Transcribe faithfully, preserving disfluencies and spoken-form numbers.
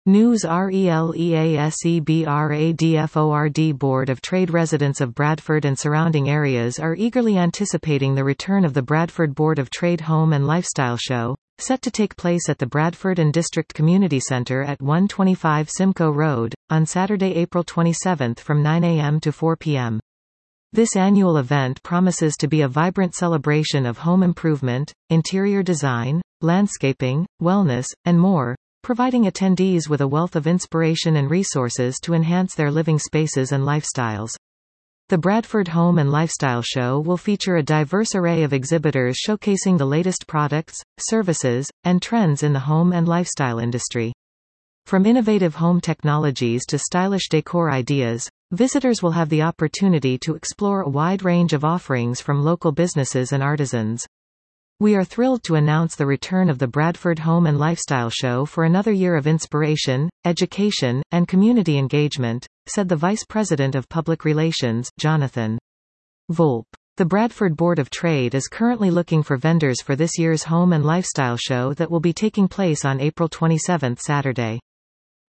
News RELEASEBRADFORD Board of Trade. Residents of Bradford and surrounding areas are eagerly anticipating the return of the Bradford Board of Trade Home and Lifestyle Show, set to take place at the Bradford and District Community Centre at one twenty-five Simcoe Road, on Saturday, April twenty-seventh from nine a m to four p m This annual event promises to be a vibrant celebration of home improvement, interior design, landscaping, wellness, and more, providing attendees with a wealth of inspiration and resources to enhance their living spaces and lifestyles. The Bradford Home and Lifestyle Show will feature a diverse array of exhibitors showcasing the latest products, services, and trends in the home and lifestyle industry. From innovative home technologies to stylish decor ideas, visitors will have the opportunity to explore a wide range of offerings from local businesses and artisans. We are thrilled to announce the return of the Bradford Home and Lifestyle Show for another year of inspiration, education, and community engagement, said the Vice President of Public Relations, Jonathan Volpe. The Bradford Board of Trade is currently looking for vendors for this year's Home and Lifestyle Show that will be taking place on April twenty-seventh, Saturday.